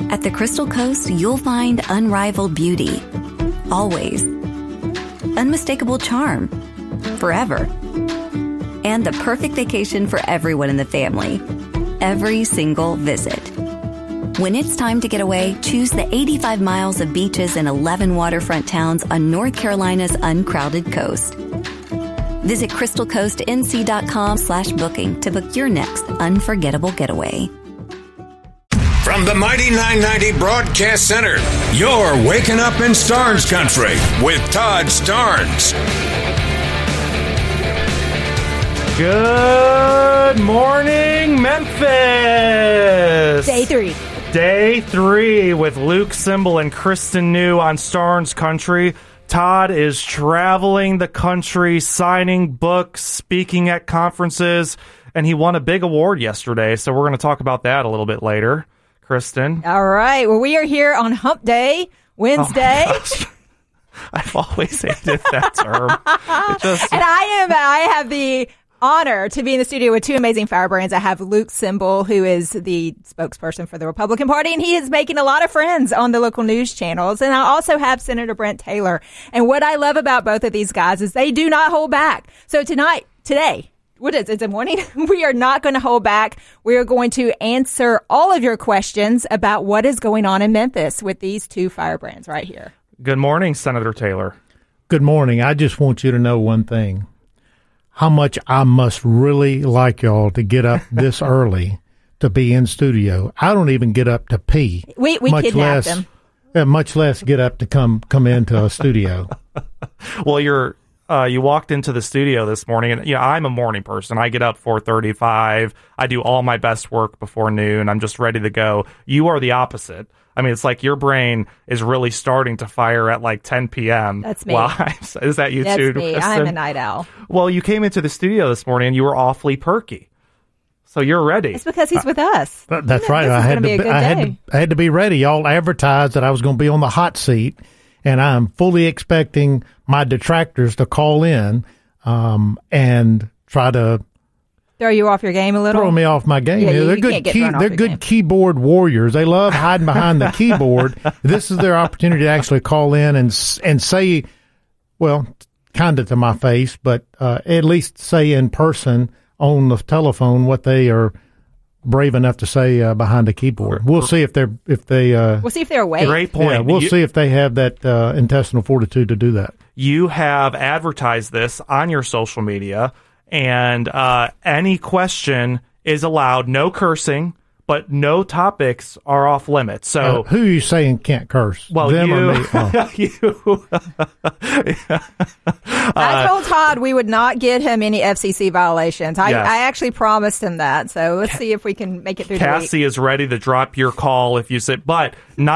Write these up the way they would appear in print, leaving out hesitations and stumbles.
At the Crystal Coast, you'll find unrivaled beauty. Always. Unmistakable charm. Forever. And the perfect vacation for everyone in the family. Every single visit. When it's time to get away, choose the 85 miles of beaches and 11 waterfront towns on North Carolina's uncrowded coast. Visit crystalcoastnc.com/booking to book your next unforgettable getaway. From the Mighty 990 Broadcast Center, you're waking up in Starnes Country with Todd Starnes. Good morning, Memphis. Day three with Luke Simbel and Kristen New on Starnes Country. Todd is traveling the country, signing books, speaking at conferences, and he won a big award yesterday, so we're going to talk about that a little bit later. Kristen? All right. Well, we are here on Hump Day, Wednesday. Oh I've always hated that term. And I have the honor to be in the studio with two amazing firebrands. I have Luke Simbel, who is the spokesperson for the Republican Party, and he is making a lot of friends on the local news channels. And I also have Senator Brent Taylor. And what I love about both of these guys is they do not hold back. So today, what is it? It's a morning. We are not going to hold back. We are going to answer all of your questions about what is going on in Memphis with these two firebrands right here. Good morning, Senator Taylor. Good morning. I just want you to know one thing. How much I must really like y'all to get up this early to be in studio. I don't even get up to pee. We kidnapped them. Much less get up to come into a studio. Well, you walked into the studio this morning, and I'm a morning person. I get up 4:35. I do all my best work before noon. I'm just ready to go. You are the opposite. I mean, it's like your brain is really starting to fire at like 10 p.m. That's me. Is that you That's too? me. Kristen? I'm a night owl. Well, you came into the studio this morning and you were awfully perky. So you're ready. It's because he's with us. That's right. I had to be ready. Y'all advertised that I was going to be on the hot seat, and I'm fully expecting my detractors to call in and try to throw you off your game a little? Throw me off my game. Yeah, they're good keyboard warriors. They love hiding behind the keyboard. This is their opportunity to actually call in and say, well, kind of to my face, but at least say in person on the telephone what they are brave enough to say behind the keyboard. We'll see if they're awake. Great point. Yeah, we'll see if they have that intestinal fortitude to do that. You have advertised this on your social media. And any question is allowed, no cursing, but no topics are off limits. So who are you saying can't curse? Well, them you, or me? Oh. you. I told Todd we would not get him any FCC violations. I actually promised him that. So let's see if we can make it through Cassie the week. is ready to drop your call if you say, but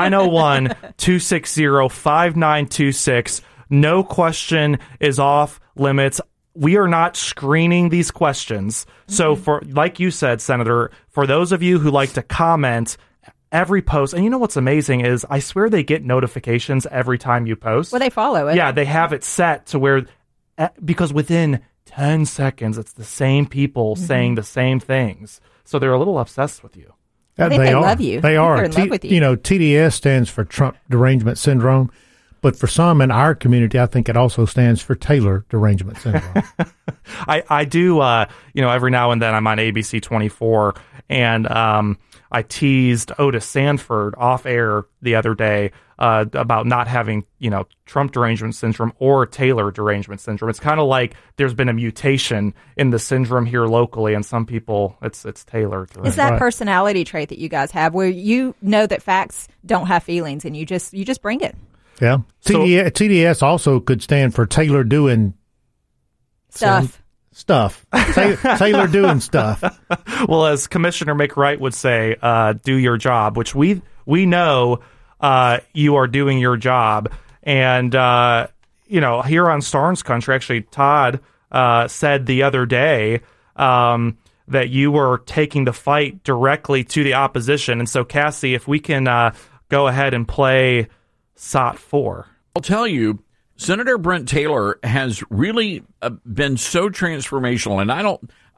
901-260-5926. No question is off limits. We are not screening these questions. So for, like you said, Senator, for those of you who like to comment every post, and you know what's amazing is I swear they get notifications every time you post. Well, they follow it. Yeah, they have it set to where, because within 10 seconds, it's the same people saying the same things. So they're a little obsessed with you. I think they love you. They are. They're in love with you. TDS stands for Trump Derangement Syndrome. But for some in our community, I think it also stands for Taylor Derangement Syndrome. I do, every now and then I'm on ABC 24, and I teased Otis Sanford off air the other day about not having, Trump derangement syndrome or Taylor derangement syndrome. It's kind of like there's been a mutation in the syndrome here locally, and some people, it's Taylor. It's that personality trait that you guys have where you know that facts don't have feelings, and you just bring it. Yeah. TDS also could stand for Taylor doing stuff. Taylor doing stuff. Well, as Commissioner McWright would say, do your job, which we know you are doing your job. And, here on Starnes Country, actually, Todd said the other day that you were taking the fight directly to the opposition. And so, Cassie, if we can go ahead and play SOT 4. I'll tell you, Senator Brent Taylor has really been so transformational, and I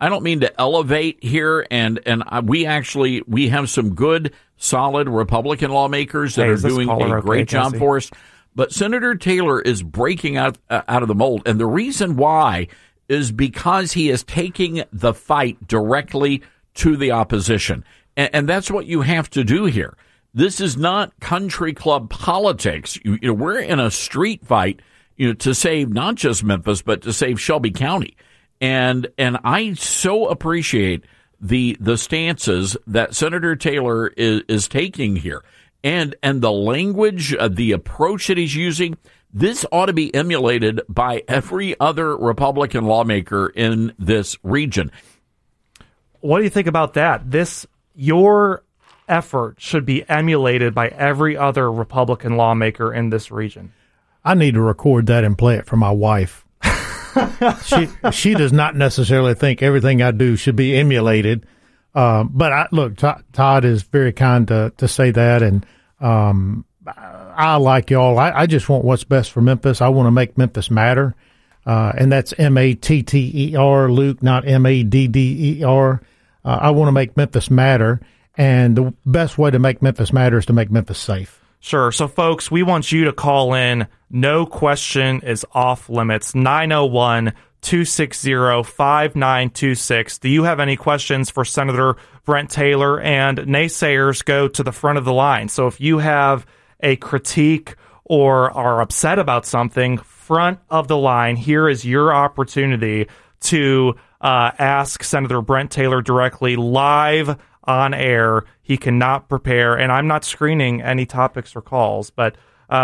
I don't mean to elevate here, and we have some good, solid Republican lawmakers that are doing a great job for us. But Senator Taylor is breaking out of the mold, and the reason why is because he is taking the fight directly to the opposition, and that's what you have to do here. This is not country club politics. We're in a street fight, to save not just Memphis, but to save Shelby County. And I so appreciate the stances that Senator Taylor is taking here, and the language, the approach that he's using. This ought to be emulated by every other Republican lawmaker in this region. What do you think about that? Your effort should be emulated by every other Republican lawmaker in this region. I need to record that and play it for my wife. She does not necessarily think everything I do should be emulated. But Todd is very kind to say that, and I like y'all. I just want what's best for Memphis. I want to make Memphis matter, and that's Matter, Luke, not Madder. I want to make Memphis matter, and the best way to make Memphis matter is to make Memphis safe. Sure. So, folks, we want you to call in. No question is off limits. 901-260-5926. Do you have any questions for Senator Brent Taylor? And naysayers go to the front of the line. So if you have a critique or are upset about something, front of the line, here is your opportunity to ask Senator Brent Taylor directly live on air. He cannot prepare, and I'm not screening any topics or calls, but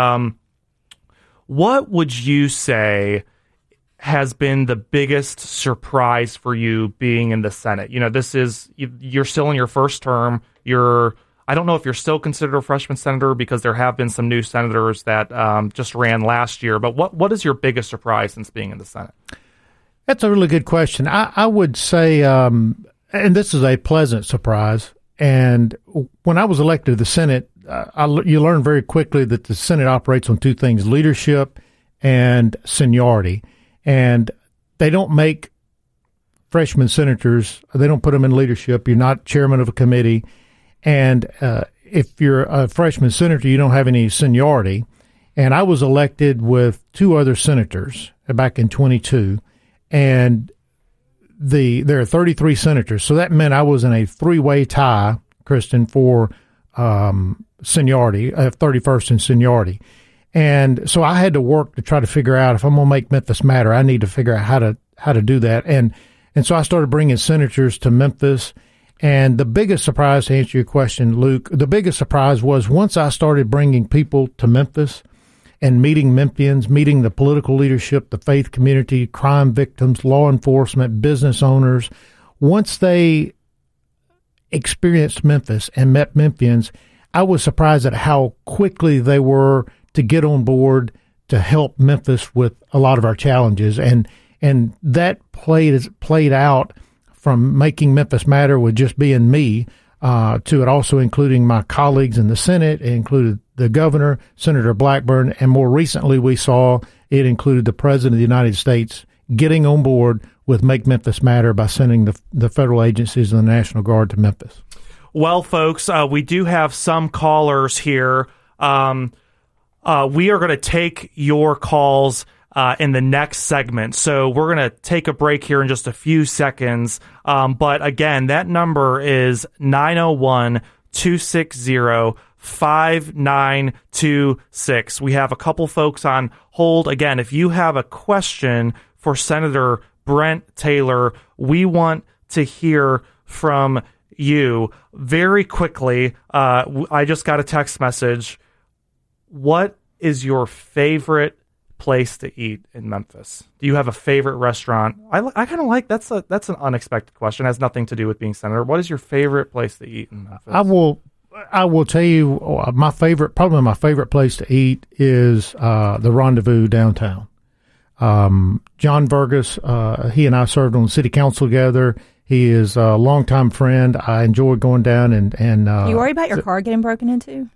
what would you say has been the biggest surprise for you being in the Senate? You're still in your first term. I don't know if you're still considered a freshman senator, because there have been some new senators that just ran last year, but what is your biggest surprise since being in the Senate? That's a really good question. I would say, and this is a pleasant surprise, and when I was elected to the Senate, you learn very quickly that the Senate operates on two things: leadership and seniority. And they don't make freshman senators, they don't put them in leadership. You're not chairman of a committee. And if you're a freshman senator, you don't have any seniority. And I was elected with two other senators back in 22. And there are 33 senators. So that meant I was in a three-way tie, Kristen, for seniority, 31st in seniority. And so I had to work to try to figure out, if I'm going to make Memphis matter, I need to figure out how to do that. And so I started bringing senators to Memphis. And the biggest surprise, to answer your question, Luke, the biggest surprise was once I started bringing people to Memphis and meeting Memphians, meeting the political leadership, the faith community, crime victims, law enforcement, business owners. Once they experienced Memphis and met Memphians, I was surprised at how quickly they were to get on board to help Memphis with a lot of our challenges. And that played out from making Memphis matter with just being me, to it also including my colleagues in the Senate. It included the governor, Senator Blackburn, and more recently we saw it included the President of the United States getting on board with Make Memphis Matter by sending the federal agencies and the National Guard to Memphis. Well, folks, we do have some callers here. We are going to take your calls in the next segment. So we're going to take a break here in just a few seconds. But again, that number is 901-260-5926. We have a couple folks on hold. Again, if you have a question for Senator Brent Taylor, we want to hear from you very quickly. I just got a text message. What is your favorite place to eat in Memphis? Do you have a favorite restaurant? I kind of like that's an unexpected question. It has nothing to do with being senator. What is your favorite place to eat in Memphis? I will tell you my favorite place to eat is the Rendezvous downtown. John Vergas, he and I served on the city council together. He is a longtime friend. I enjoy going down and you worry about your car getting broken into?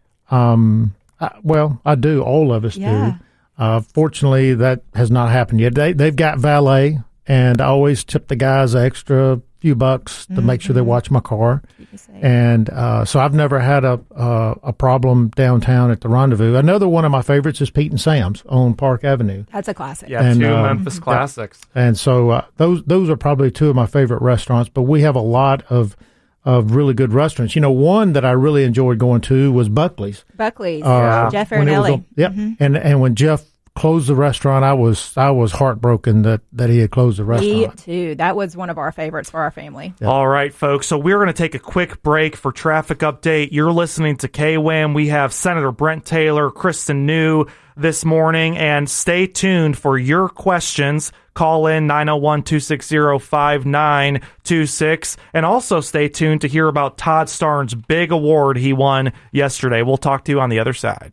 Well, I do. All of us do. Fortunately, that has not happened yet. They've got valet, and I always tip the guys an extra few bucks to make sure they watch my car. And so I've never had a problem downtown at the Rendezvous. Another one of my favorites is Pete and Sam's on Park Avenue. That's a classic. Yeah, and, 2 Memphis classics. And so those are probably 2 of my favorite restaurants, but we have a lot of really good restaurants. You know, one that I really enjoyed going to was Buckley's. Jeff Farinelli. Yep. And when Jeff closed the restaurant, I was heartbroken that he had closed the restaurant. Me too. That was one of our favorites for our family. Yep. All right, folks. So we're going to take a quick break for traffic update. You're listening to KWAM. We have Senator Brent Taylor, Kristen New this morning, and stay tuned for your questions. Call in 901-260-5926, and also stay tuned to hear about Todd Starnes' big award he won yesterday. We'll talk to you on the other side.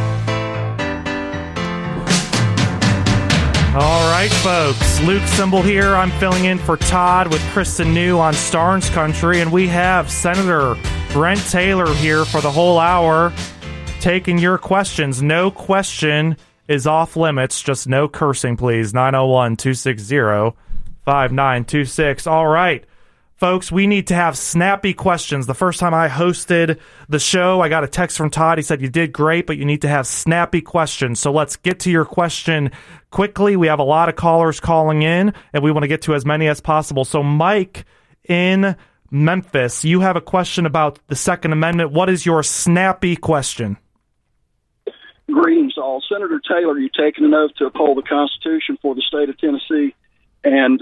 All right, folks. Luke Simbel here. I'm filling in for Todd with Kristen New on Starnes Country, and we have Senator Brent Taylor here for the whole hour taking your questions. No question is off limits. Just no cursing, please. 901-260-5926. All right, folks, we need to have snappy questions. The first time I hosted the show, I got a text from Todd. He said, you did great, but you need to have snappy questions. So let's get to your question quickly. We have a lot of callers calling in, and we want to get to as many as possible. So Mike in Memphis, you have a question about the Second Amendment. What is your snappy question? Greetings, all. Senator Taylor, you've taken an oath to uphold the Constitution for the state of Tennessee and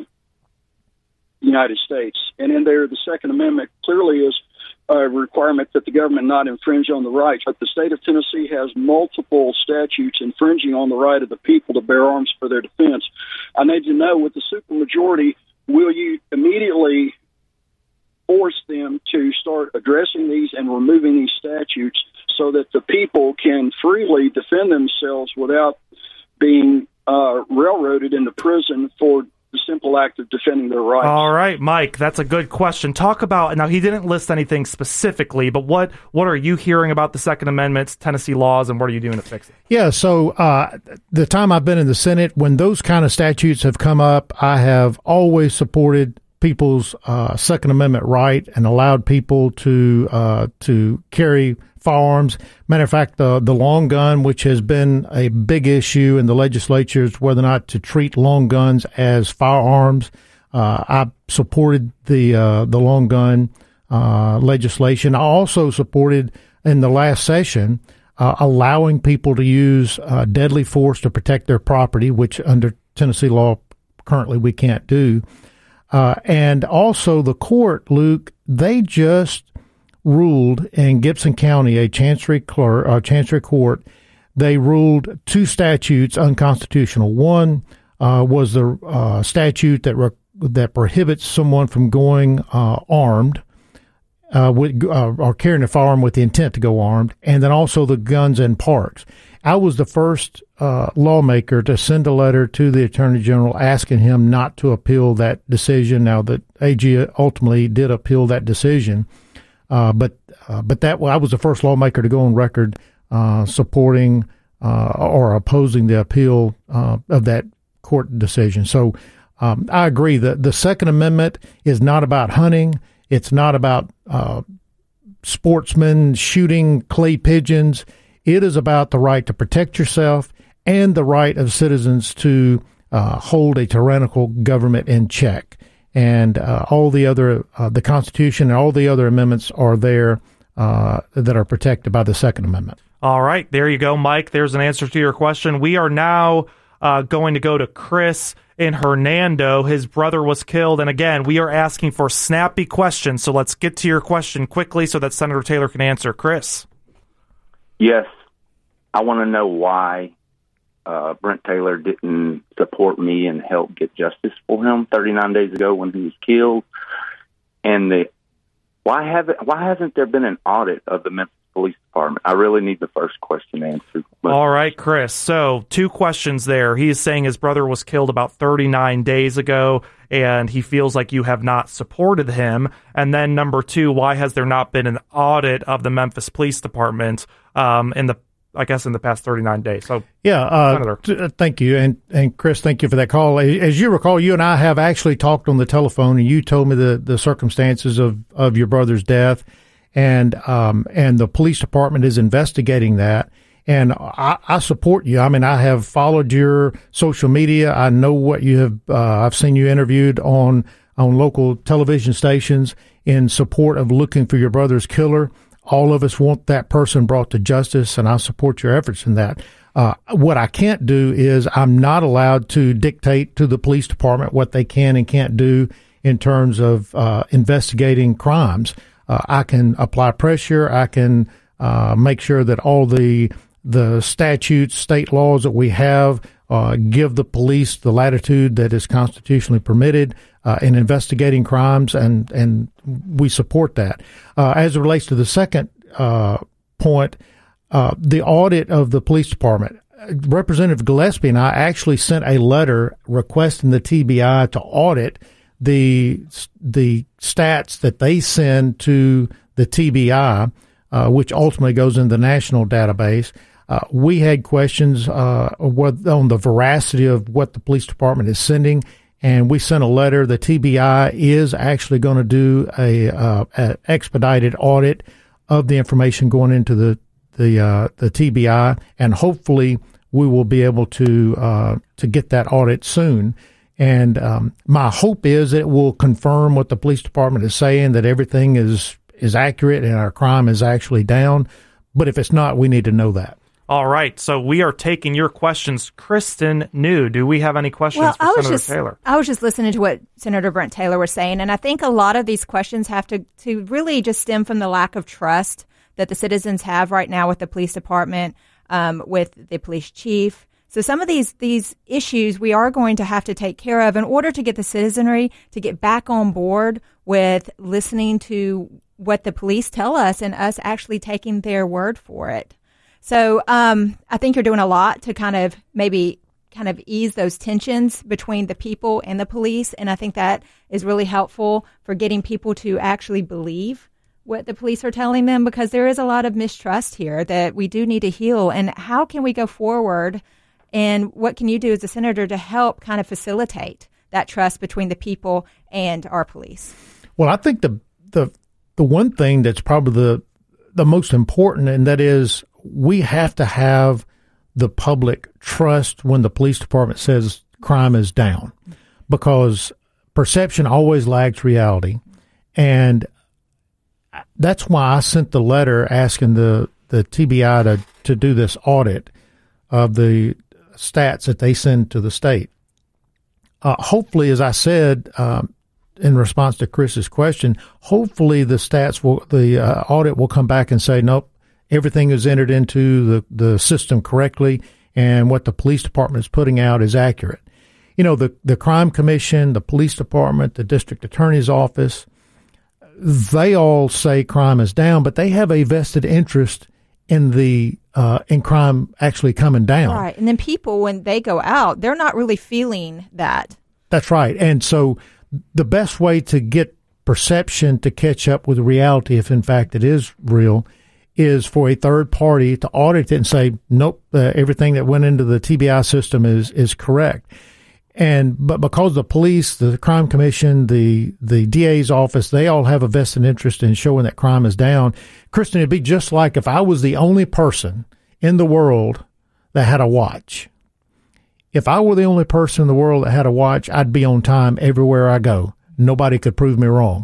United States. And in there, the Second Amendment clearly is a requirement that the government not infringe on the rights. But the state of Tennessee has multiple statutes infringing on the right of the people to bear arms for their defense. I need to know, with the supermajority, will you immediately force them to start addressing these and removing these statutes so that the people can freely defend themselves without being railroaded into prison for the simple act of defending their rights? All right, Mike, that's a good question. Talk about, now he didn't list anything specifically, but what are you hearing about the Second Amendment, Tennessee laws, and what are you doing to fix it? Yeah, so the time I've been in the Senate, when those kind of statutes have come up, I have always supported people's Second Amendment right and allowed people to carry firearms. Matter of fact, the long gun, which has been a big issue in the legislature, is whether or not to treat long guns as firearms. I supported the long gun legislation. I also supported in the last session allowing people to use deadly force to protect their property, which under Tennessee law currently we can't do. And also the court, Luke, they just ruled in Gibson County, a chancery court, they ruled 2 statutes unconstitutional. One was the statute that prohibits someone from going armed or carrying a firearm with the intent to go armed, and then also the guns in parks. I was the first lawmaker to send a letter to the Attorney General asking him not to appeal that decision. Now, the AG ultimately did appeal that decision, but I was the first lawmaker to go on record supporting or opposing the appeal of that court decision. So I agree that the Second Amendment is not about hunting. It's not about sportsmen shooting clay pigeons. It is about the right to protect yourself and the right of citizens to hold a tyrannical government in check. And all the other, the Constitution and all the other amendments are there that are protected by the Second Amendment. All right. There you go, Mike. There's an answer to your question. We are now going to go to Chris in Hernando. His brother was killed. And again, we are asking for snappy questions. So let's get to your question quickly so that Senator Taylor can answer. Chris. Yes, I want to know why Brent Taylor didn't support me and help get justice for him 39 days ago when he was killed, and why hasn't there been an audit of the Memphis Police Department? I really need the first question answered. All right, Chris. So 2 questions there. He is saying his brother was killed about 39 days ago, and he feels like you have not supported him. And then number 2, why has there not been an audit of the Memphis Police Department? In the I guess, in the past 39 days. So, thank you. And Chris, thank you for that call. As you recall, you and I have actually talked on the telephone, and you told me the circumstances of your brother's death, and the police department is investigating that. And I support you. I mean, I have followed your social media. I know what you have. I've seen you interviewed on local television stations in support of looking for your brother's killer. All of us want that person brought to justice, and I support your efforts in that. What I can't do is I'm not allowed to dictate to the police department what they can and can't do in terms of investigating crimes. I can apply pressure. I can make sure that all the statutes, state laws that we have give the police the latitude that is constitutionally permitted in investigating crimes, and we support that. As it relates to the second point, the audit of the police department, Representative Gillespie and I actually sent a letter requesting the TBI to audit the stats that they send to the TBI, which ultimately goes in the national database. We had questions on the veracity of what the police department is sending, and we sent a letter. The TBI is actually going to do a expedited audit of the information going into the TBI, and hopefully we will be able to get that audit soon. And my hope is it will confirm what the police department is saying, that everything is accurate and our crime is actually down. But if it's not, we need to know that. All right, so we are taking your questions. Kristen New, do we have any questions for Senator Taylor? I was just listening to what Senator Brent Taylor was saying, and I think a lot of these questions have to really just stem from the lack of trust that the citizens have right now with the police department, with the police chief. So some of these issues we are going to have to take care of in order to get the citizenry to get back on board with listening to what the police tell us and us actually taking their word for it. So I think you're doing a lot to kind of ease those tensions between the people and the police. And I think that is really helpful for getting people to actually believe what the police are telling them, because there is a lot of mistrust here that we do need to heal. And how can we go forward? And what can you do as a senator to help kind of facilitate that trust between the people and our police? Well, I think the one thing that's probably the most important, and that is, we have to have the public trust when the police department says crime is down, because perception always lags reality. And that's why I sent the letter asking the TBI to do this audit of the stats that they send to the state. Hopefully, as I said, in response to Chris's question, hopefully the audit will come back and say, nope, everything is entered into the system correctly, and what the police department is putting out is accurate. You know, the crime commission, the police department, the district attorney's office, they all say crime is down, but they have a vested interest in in crime actually coming down. Right. And then people, when they go out, they're not really feeling that. That's right. And so the best way to get perception to catch up with reality, if in fact it is real, is for a third party to audit it and say, nope, everything that went into the TBI system is correct. But because the police, the crime commission, the DA's office, they all have a vested interest in showing that crime is down. Kristen, it'd be just like if I was the only person in the world that had a watch. If I were the only person in the world that had a watch, I'd be on time everywhere I go. Nobody could prove me wrong.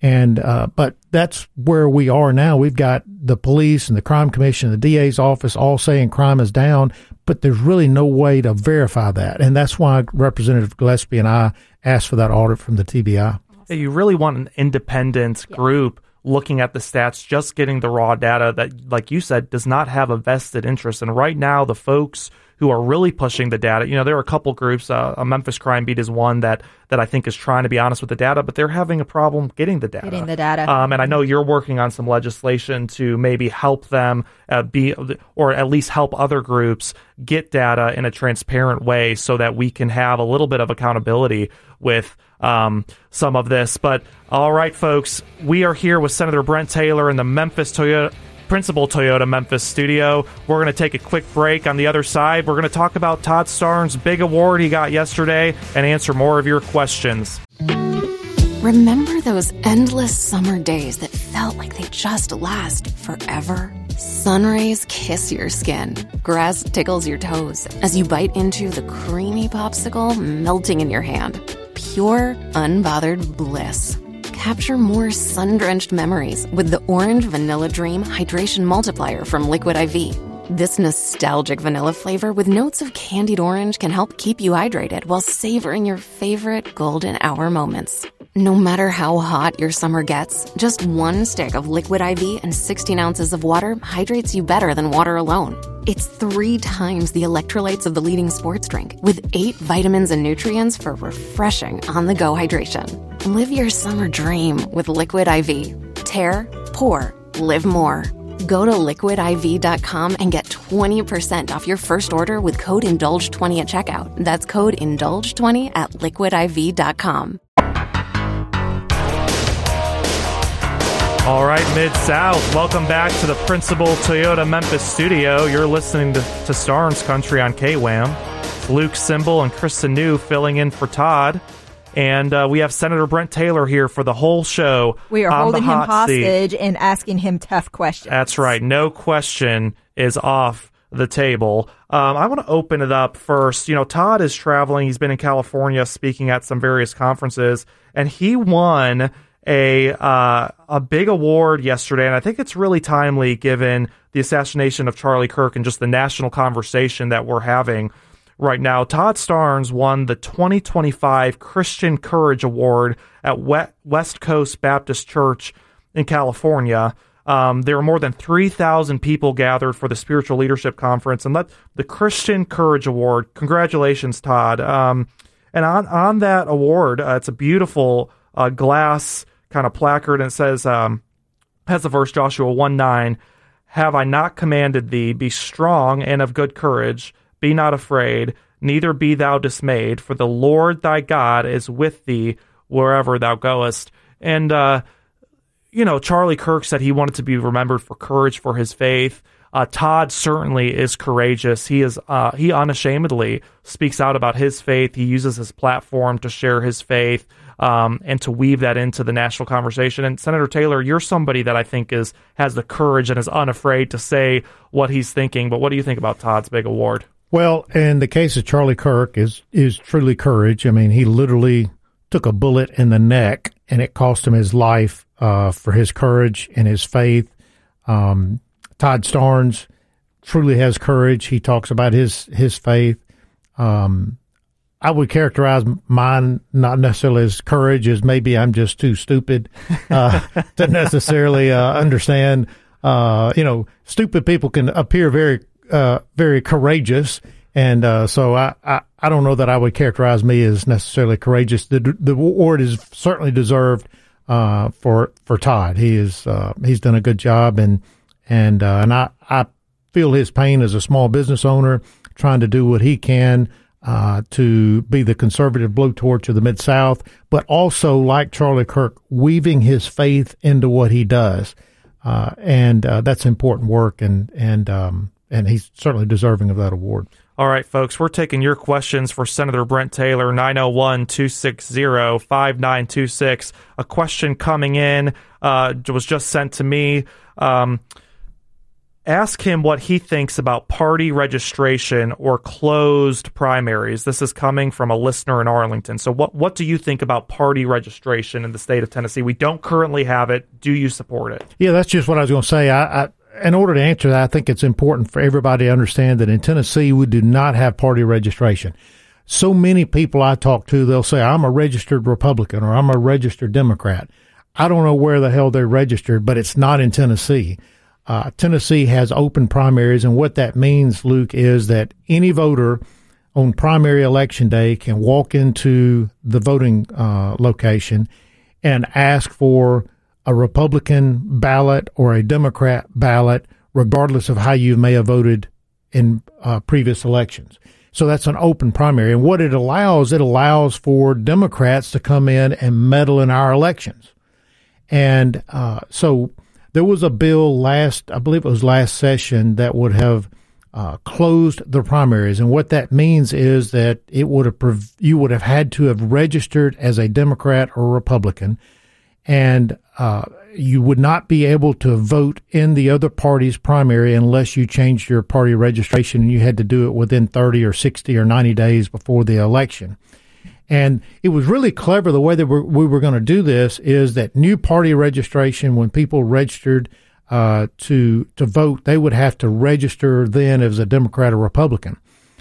But that's where we are now. We've got the police and the crime commission, the DA's office all saying crime is down, but there's really no way to verify that. And that's why Representative Gillespie and I asked for that audit from the TBI. You really want an independent group looking at the stats, just getting the raw data that, like you said, does not have a vested interest. And right now, the folks who are really pushing the data, there are a couple groups, a Memphis Crime Beat is one that I think is trying to be honest with the data, but they're having a problem getting the data. And I know you're working on some legislation to maybe help them or at least help other groups get data in a transparent way so that we can have a little bit of accountability with some of this. But all right, folks, we are here with Senator Brent Taylor and the Memphis Toyota Principal Toyota Memphis studio. We're going to take a quick break. On the other side, we're going to talk about Todd Starnes' big award he got yesterday and answer more of your questions. Remember those endless summer days that felt like they just last forever? Sun rays kiss your skin. Grass tickles your toes as you bite into the creamy popsicle melting in your hand. Pure, unbothered bliss. Capture more sun-drenched memories with the Orange Vanilla Dream Hydration Multiplier from Liquid IV. This nostalgic vanilla flavor with notes of candied orange can help keep you hydrated while savoring your favorite golden hour moments. No matter how hot your summer gets, just one stick of Liquid IV and 16 ounces of water hydrates you better than water alone. It's 3 times the electrolytes of the leading sports drink, with 8 vitamins and nutrients for refreshing on-the-go hydration. Live your summer dream with Liquid IV. Tear, pour, live more. Go to liquidiv.com and get 20% off your first order with code INDULGE20 at checkout. That's code INDULGE20 at liquidiv.com. All right, Mid-South, welcome back to the Principal Toyota Memphis studio. You're listening to Starnes Country on KWAM. Luke Simbel and Kristen New filling in for Todd. And we have Senator Brent Taylor here for the whole show. We are holding him hostage and asking him tough questions. That's right. No question is off the table. I want to open it up first. You know, Todd is traveling. He's been in California speaking at some various conferences, and he won a big award yesterday, and I think it's really timely given the assassination of Charlie Kirk and just the national conversation that we're having right now. Todd Starnes won the 2025 Christian Courage Award at West Coast Baptist Church in California. There were more than 3,000 people gathered for the Spiritual Leadership Conference, and the Christian Courage Award. Congratulations, Todd. And on that award, it's a beautiful glass kind of placard, and it says, has the verse Joshua 1:9, "Have I not commanded thee, be strong and of good courage, be not afraid, neither be thou dismayed, for the Lord thy God is with thee wherever thou goest." And, you know, Charlie Kirk said he wanted to be remembered for courage for his faith. Todd certainly is courageous. He unashamedly speaks out about his faith. He uses his platform to share his faith and to weave that into the national conversation. And Senator Taylor, you're somebody that I think has the courage and is unafraid to say what he's thinking. But what do you think about Todd's big award? Well, in the case of Charlie Kirk is truly courage. I mean, he literally took a bullet in the neck, and it cost him his life for his courage and his faith. Todd Starnes truly has courage. He talks about his faith. I would characterize mine not necessarily as courage, as maybe I'm just too stupid to necessarily understand. Stupid people can appear very, very courageous, and so I don't know that I would characterize me as necessarily courageous. The award is certainly deserved for Todd. He's done a good job, and I feel his pain as a small business owner, trying to do what he can to be the conservative blowtorch of the Mid-South, but also, like Charlie Kirk, weaving his faith into what he does. And that's important work, and he's certainly deserving of that award. All right, folks, we're taking your questions for Senator Brent Taylor, 901-260-5926. A question coming in was just sent to me. Ask him what he thinks about party registration or closed primaries. This is coming from a listener in Arlington. So what do you think about party registration in the state of Tennessee? We don't currently have it. Do you support it? Yeah, that's just what I was going to say. I in order to answer that, I think it's important for everybody to understand that in Tennessee, we do not have party registration. So many people I talk to, they'll say, I'm a registered Republican or I'm a registered Democrat. I don't know where the hell they're registered, but it's not in Tennessee. Tennessee has open primaries, and what that means, Luke, is that any voter on primary election day can walk into the voting location and ask for a Republican ballot or a Democrat ballot, regardless of how you may have voted in previous elections. So that's an open primary. And what it allows for Democrats to come in and meddle in our elections. And so There was a bill I believe it was last session, that would have closed the primaries. And what that means is that you would have had to have registered as a Democrat or Republican, and you would not be able to vote in the other party's primary unless you changed your party registration, and you had to do it within 30 or 60 or 90 days before the election. And it was really clever. The way that we were going to do this is that new party registration, when people registered to vote, they would have to register then as a Democrat or Republican.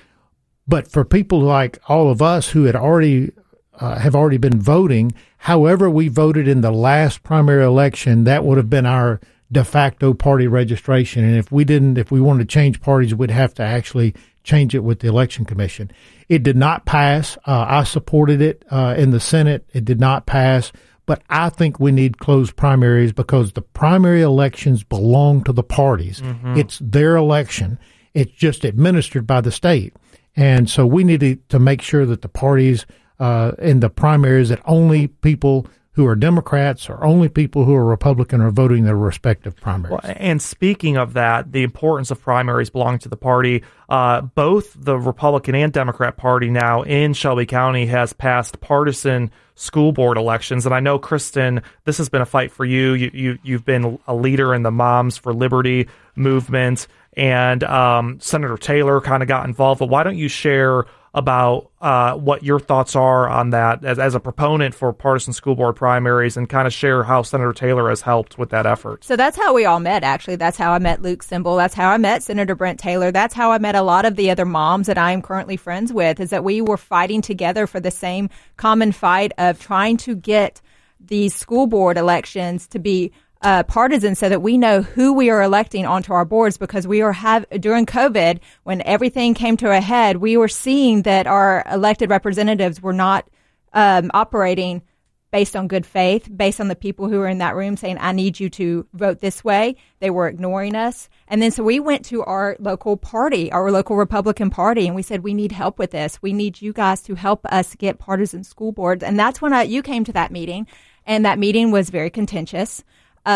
But for people like all of us who had have already been voting, however we voted in the last primary election, that would have been our de facto party registration. And if we wanted to change parties, we'd have to actually change it with the Election Commission. It did not pass. I supported it in the Senate. It did not pass. But I think we need closed primaries because the primary elections belong to the parties. Mm-hmm. It's their election. It's just administered by the state. And so we need to make sure that the parties in the primaries, that only people who are Democrats or only people who are Republican are voting their respective primaries. Well, and speaking of that, the importance of primaries belonging to the party, both the Republican and Democrat Party now in Shelby County has passed partisan school board elections. And I know, Kristen, this has been a fight for you. You've been a leader in the Moms for Liberty movement, and Senator Taylor kind of got involved. But why don't you share about what your thoughts are on that as a proponent for partisan school board primaries, and kind of share how Senator Taylor has helped with that effort? So that's how we all met, actually. That's how I met Luke Semble. That's how I met Senator Brent Taylor. That's how I met a lot of the other moms that I am currently friends with, is that we were fighting together for the same common fight of trying to get these school board elections to be partisan, so that we know who we are electing onto our boards, because we are during COVID, when everything came to a head, we were seeing that our elected representatives were not operating based on good faith, based on the people who were in that room saying, I need you to vote this way. They were ignoring us. And then so we went to our local party, our local Republican Party, and we said, we need help with this. We need you guys to help us get partisan school boards. And that's when you came to that meeting, and that meeting was very contentious.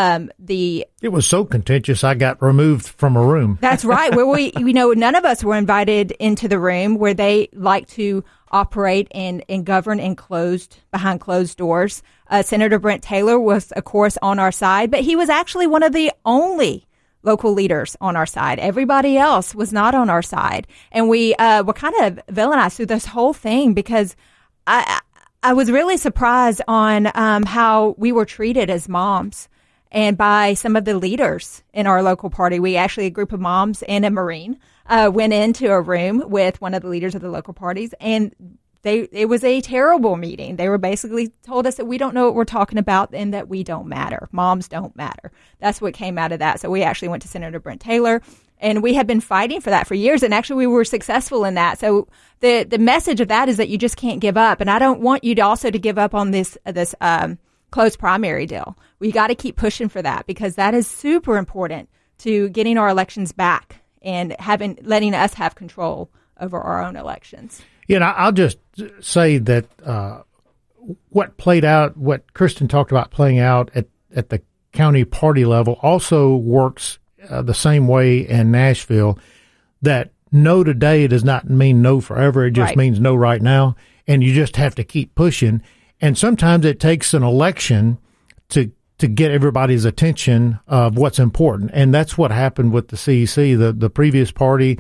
It was so contentious I got removed from a room. That's right. Where none of us were invited into the room, where they like to operate and govern behind closed doors. Senator Brent Taylor was, of course, on our side, but he was actually one of the only local leaders on our side. Everybody else was not on our side. And we were kind of villainized through this whole thing, because I was really surprised on how we were treated as moms. And by some of the leaders in our local party. We actually, a group of moms and a Marine, went into a room with one of the leaders of the local parties, and it was a terrible meeting. They were basically told us that we don't know what we're talking about and that we don't matter. Moms don't matter. That's what came out of that. So we actually went to Senator Brent Taylor, and we had been fighting for that for years, and actually we were successful in that. So the message of that is that you just can't give up, and I don't want you to also to give up on this closed primary deal. We got to keep pushing for that, because that is super important to getting our elections back and letting us have control over our own elections. Yeah, I'll just say that what Kristen talked about playing out at the county party level also works the same way in Nashville, that no today does not mean no forever. It just means no right now. And you just have to keep pushing. And sometimes it takes an election to get everybody's attention of what's important. And that's what happened with the CEC. The previous party,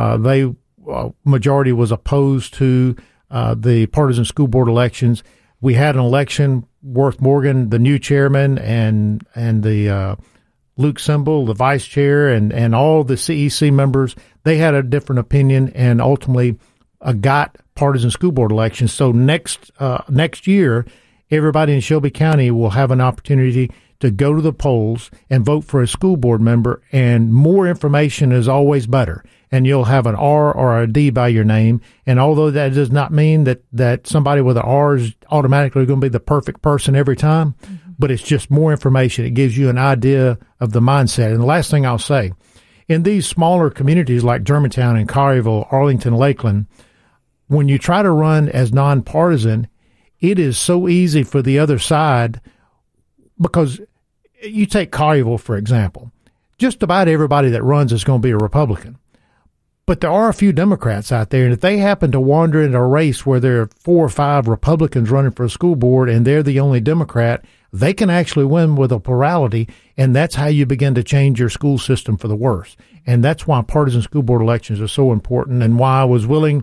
majority was opposed to the partisan school board elections. We had an election, Worth Morgan, the new chairman, and the Luke Semble, the vice chair, and all the CEC members. They had a different opinion, and ultimately got partisan school board elections. So next year, everybody in Shelby County will have an opportunity to go to the polls and vote for a school board member, and more information is always better. And you'll have an R or a D by your name. And although that does not mean that somebody with an R is automatically going to be the perfect person every time, but it's just more information. It gives you an idea of the mindset. And the last thing I'll say, in these smaller communities like Germantown and Collierville, Arlington, Lakeland, when you try to run as nonpartisan, it is so easy for the other side, because you take Collierville, for example. Just about everybody that runs is going to be a Republican. But there are a few Democrats out there, and if they happen to wander into a race where there are 4 or 5 Republicans running for a school board and they're the only Democrat, they can actually win with a plurality, and that's how you begin to change your school system for the worse. And that's why partisan school board elections are so important, and why I was willing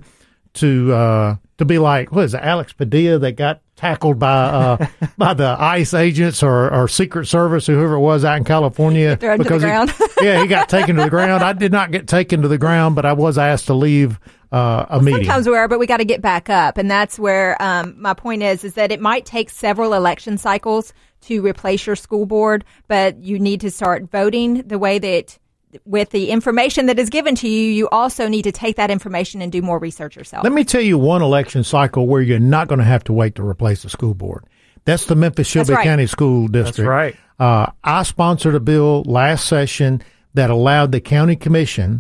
to be like, what is it, Alex Padilla that got tackled by the ICE agents or Secret Service, or whoever it was out in California. Thrown to the ground. He got taken to the ground. I did not get taken to the ground, but I was asked to leave a meeting. Sometimes we are, but we got to get back up. And that's where my point is that it might take several election cycles to replace your school board, but you need to start voting the way that with the information that is given to you, you also need to take that information and do more research yourself. Let me tell you one election cycle where you're not going to have to wait to replace the school board. That's the Memphis-Shelby County School District. That's right. I sponsored a bill last session that allowed the county commission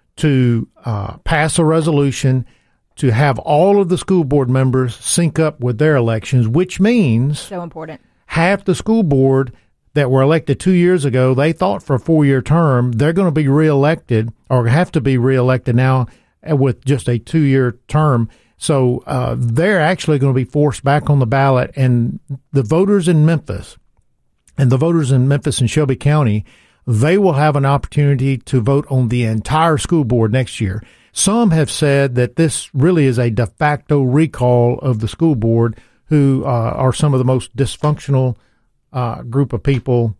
to pass a resolution to have all of the school board members sync up with their elections, which means so important. Half the school board that were elected 2 years ago, they thought for a 4-year term, they're going to be reelected or have to be reelected now with just a 2-year term. So they're actually going to be forced back on the ballot. And the voters in Memphis and Shelby County, they will have an opportunity to vote on the entire school board next year. Some have said that this really is a de facto recall of the school board, who are some of the most dysfunctional group of people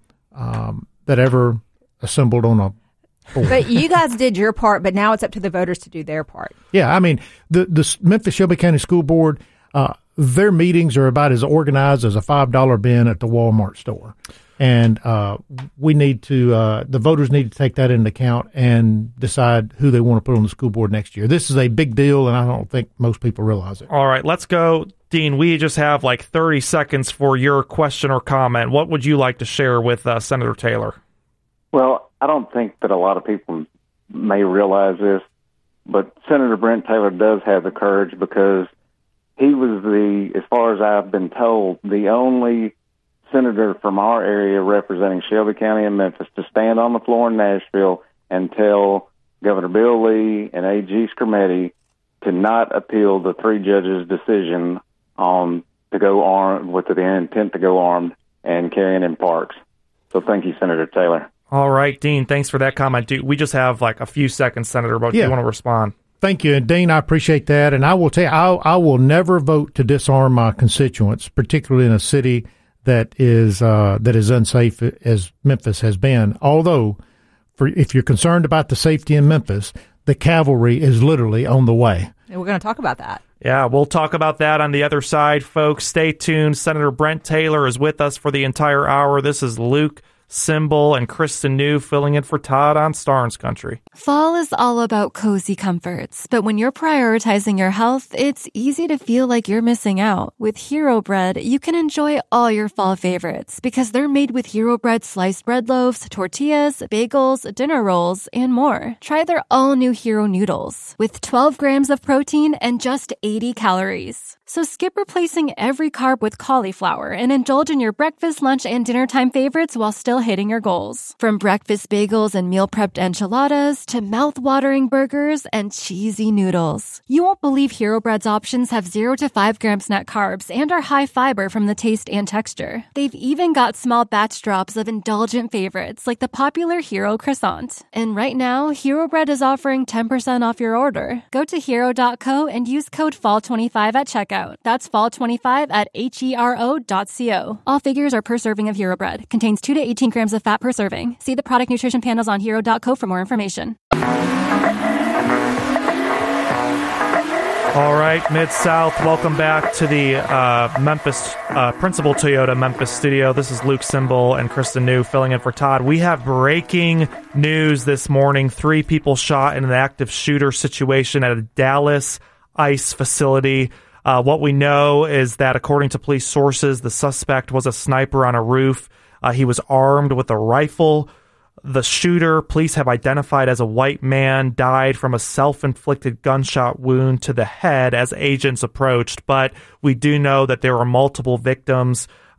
that ever assembled on a board. But you guys did your part, but now it's up to the voters to do their part. Yeah, I mean, the Memphis-Shelby County School Board, their meetings are about as organized as a $5 bin at the Walmart store. And we need to, the voters need to take that into account and decide who they want to put on the school board next year. This is a big deal, and I don't think most people realize it. All right, let's go. Dean, we just have like 30 seconds for your question or comment. What would you like to share with Senator Taylor? Well, I don't think that a lot of people may realize this, but Senator Brent Taylor does have the courage, because he was as far as I've been told, the only senator from our area representing Shelby County and Memphis to stand on the floor in Nashville and tell Governor Bill Lee and A.G. Scarametti to not appeal the 3 judges' decision to go armed with the intent to go armed and carrying in parks. So thank you, Senator Taylor. All right, Dean, thanks for that comment. We just have like a few seconds, Senator, but if you want to respond. Thank you. And Dean, I appreciate that. And I will tell you, I will never vote to disarm my constituents, particularly in a city that is unsafe as Memphis has been. Although, if you're concerned about the safety in Memphis, the cavalry is literally on the way. And we're going to talk about that. Yeah, we'll talk about that on the other side, folks. Stay tuned. Senator Brent Taylor is with us for the entire hour. This is Luke Cymbal and Kristen New filling in for Todd on Starnes Country. Fall is all about cozy comforts, but when you're prioritizing your health, it's easy to feel like you're missing out. With Hero Bread, you can enjoy all your fall favorites because they're made with Hero Bread sliced bread loaves, tortillas, bagels, dinner rolls, and more. Try their all-new Hero Noodles with 12 grams of protein and just 80 calories. So skip replacing every carb with cauliflower and indulge in your breakfast, lunch, and dinner time favorites while still hitting your goals. From breakfast bagels and meal prepped enchiladas to mouth-watering burgers and cheesy noodles. You won't believe Hero Bread's options have 0 to 5 grams net carbs and are high fiber from the taste and texture. They've even got small batch drops of indulgent favorites like the popular Hero Croissant. And right now, Hero Bread is offering 10% off your order. Go to hero.co and use code FALL25 at checkout. That's fall25 at hero.co. All figures are per serving of Hero Bread. Contains 2 to 18 grams of fat per serving. See the product nutrition panels on hero.co for more information. All right, Mid-South, welcome back to the Memphis Principal Toyota Memphis studio. This is Luke Cymbal and Kristen New filling in for Todd. We have breaking news this morning. 3 people shot in an active shooter situation at a Dallas ICE facility. What we know is that, according to police sources, the suspect was a sniper on a roof. He was armed with a rifle. The shooter, police have identified as a white man, died from a self-inflicted gunshot wound to the head as agents approached. But we do know that there were multiple victims.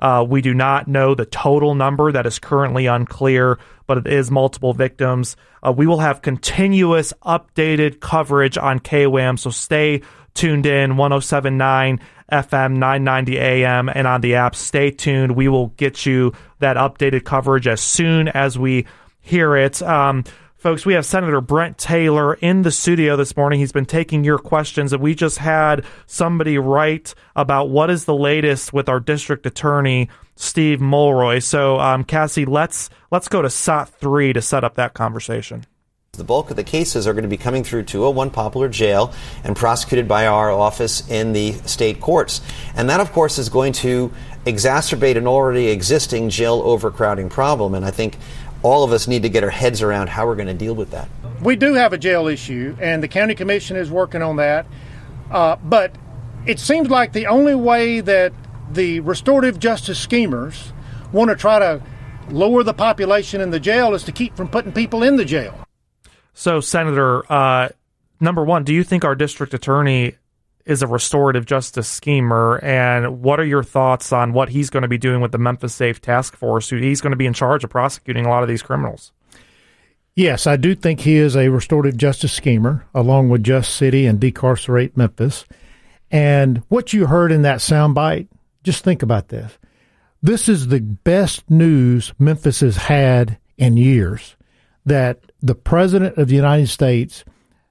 We do not know the total number. That is currently unclear, but it is multiple victims. We will have continuous updated coverage on KWAM, so stay tuned in, 107.9 FM, 990 AM, and on the app. Stay tuned. We will get you that updated coverage as soon as we hear it. Folks, we have Senator Brent Taylor in the studio this morning. He's been taking your questions, and we just had somebody write about what is the latest with our district attorney, Steve Mulroy. So, Cassie, let's go to SOT 3 to set up that conversation. The bulk of the cases are going to be coming through 201 Poplar Jail and prosecuted by our office in the state courts. And that, of course, is going to exacerbate an already existing jail overcrowding problem. And I think all of us need to get our heads around how we're going to deal with that. We do have a jail issue, and the county commission is working on that. But it seems like the only way that the restorative justice schemers want to try to lower the population in the jail is to keep from putting people in the jail. So, Senator, number one, do you think our district attorney is a restorative justice schemer? And what are your thoughts on what he's going to be doing with the Memphis Safe Task Force? He's going to be in charge of prosecuting a lot of these criminals. Yes, I do think he is a restorative justice schemer, along with Just City and Decarcerate Memphis. And what you heard in that soundbite, just think about this. This is the best news Memphis has had in years, that the President of the United States,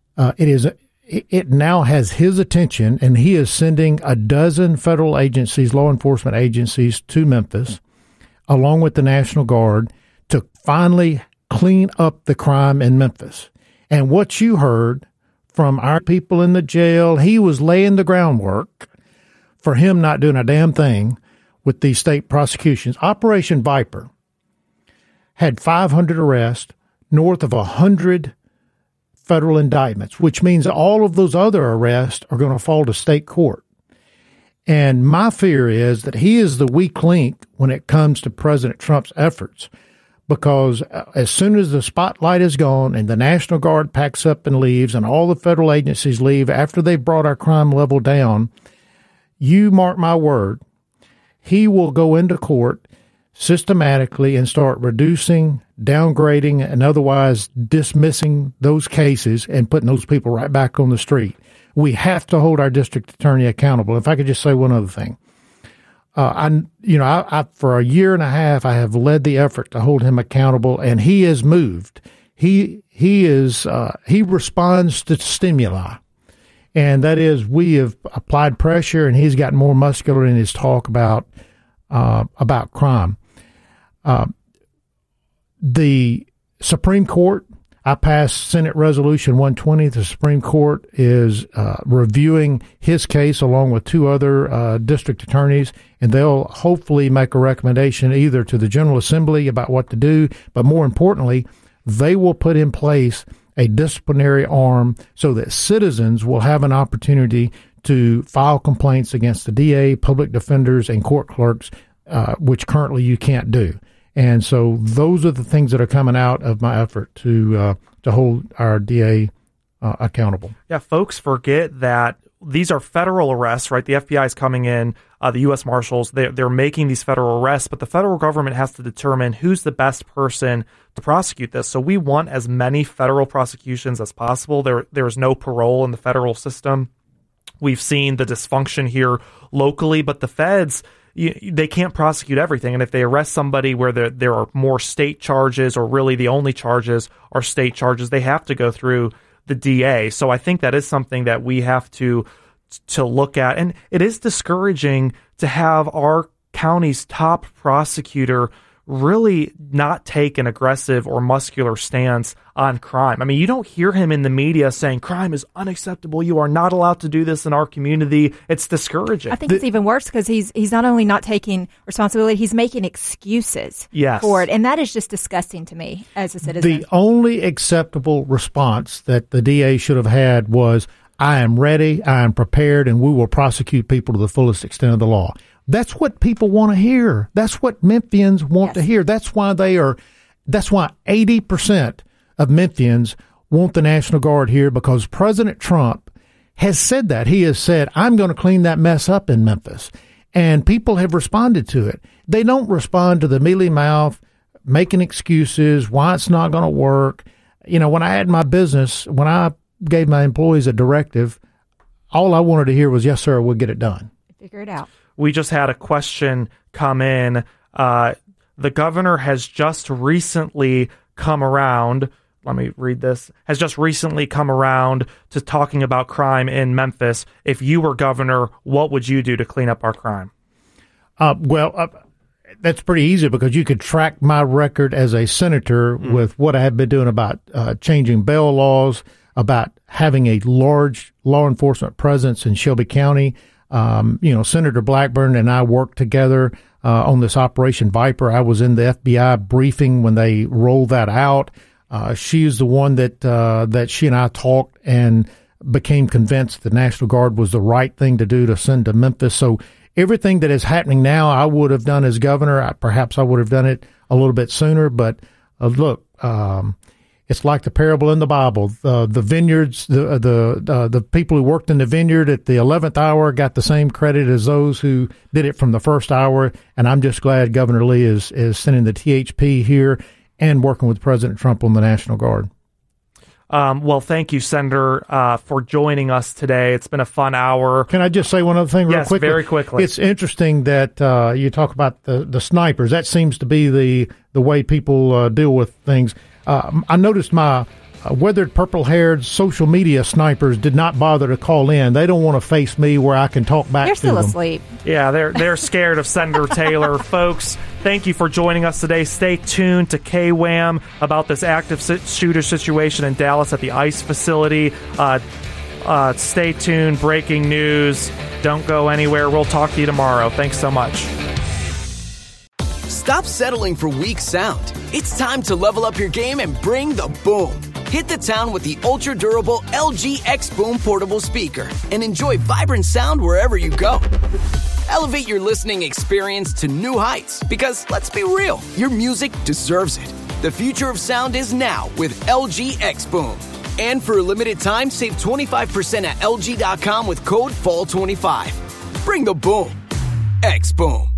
it now has his attention, and he is sending a dozen federal agencies, law enforcement agencies, to Memphis, along with the National Guard, to finally clean up the crime in Memphis. And what you heard from our people in the jail, he was laying the groundwork for him not doing a damn thing with these state prosecutions. Operation Viper had 500 arrests, north of 100 federal indictments, which means all of those other arrests are going to fall to state court. And my fear is that he is the weak link when it comes to President Trump's efforts, because as soon as the spotlight is gone and the National Guard packs up and leaves and all the federal agencies leave after they've brought our crime level down, you mark my word, he will go into court systematically and start reducing, downgrading, and otherwise dismissing those cases and putting those people right back on the street. We have to hold our district attorney accountable. If I could just say one other thing. I for a year and a half, I have led the effort to hold him accountable, and he is moved. He responds to stimuli. And that is, we have applied pressure, and he's gotten more muscular in his talk about crime. The Supreme Court, I passed Senate Resolution 120. The Supreme Court is reviewing his case along with two other district attorneys, and they'll hopefully make a recommendation either to the General Assembly about what to do, but more importantly, they will put in place a disciplinary arm so that citizens will have an opportunity to file complaints against the DA, public defenders, and court clerks, which currently you can't do. And so those are the things that are coming out of my effort to hold our DA accountable. Yeah, folks forget that these are federal arrests, right? The FBI is coming in, the U.S. Marshals, they're making these federal arrests, but the federal government has to determine who's the best person to prosecute this. So we want as many federal prosecutions as possible. There's no parole in the federal system. We've seen the dysfunction here locally, but the feds, they can't prosecute everything. And if they arrest somebody where there are more state charges, or really the only charges are state charges, they have to go through the DA. So I think that is something that we have to look at. And it is discouraging to have our county's top prosecutor really not take an aggressive or muscular stance on crime. I mean, you don't hear him in the media saying crime is unacceptable. You are not allowed to do this in our community. It's discouraging. I think it's even worse because he's not only not taking responsibility, he's making excuses for it. And that is just disgusting to me as a citizen. The only acceptable response that the DA should have had was, I am ready, I am prepared, and we will prosecute people to the fullest extent of the law. That's what people want to hear. That's what Memphians want to hear. That's why 80% of Memphians want the National Guard here, because President Trump has said that. He has said, I'm going to clean that mess up in Memphis. And people have responded to it. They don't respond to the mealy mouth, making excuses, why it's not going to work. You know, when I had my business, when I gave my employees a directive, all I wanted to hear was, yes, sir, we'll get it done. Figure it out. We just had a question come in. The governor has just recently come around. Let me read this. Has just recently come around to talking about crime in Memphis. If you were governor, what would you do to clean up our crime? That's pretty easy because you could track my record as a senator with what I have been doing about changing bail laws, about having a large law enforcement presence in Shelby County. Senator Blackburn and I worked together on this Operation Viper. I was in the FBI briefing when they rolled that out. She's the one that she and I talked and became convinced the National Guard was the right thing to do to send to Memphis. So everything that is happening now, I would have done as governor. Perhaps I would have done it a little bit sooner. But look, it's like the parable in the Bible. The vineyards, the people who worked in the vineyard at the 11th hour got the same credit as those who did it from the first hour. And I'm just glad Governor Lee is sending the THP here and working with President Trump on the National Guard. Well, thank you, Senator, for joining us today. It's been a fun hour. Can I just say one other thing real quickly? Yes, very quickly. It's interesting that you talk about the snipers. That seems to be the way people deal with things. I noticed my weathered, purple-haired social media snipers did not bother to call in. They don't want to face me where I can talk back to them. They're still asleep. Yeah, they're scared of Senator Taylor. Folks, thank you for joining us today. Stay tuned to KWAM about this active shooter situation in Dallas at the ICE facility. Stay tuned. Breaking news. Don't go anywhere. We'll talk to you tomorrow. Thanks so much. Stop settling for weak sound. It's time to level up your game and bring the boom. Hit the town with the ultra-durable LG X Boom portable speaker and enjoy vibrant sound wherever you go. Elevate your listening experience to new heights because, let's be real, your music deserves it. The future of sound is now with LG X Boom. And for a limited time, save 25% at LG.com with code FALL25. Bring the boom. X Boom.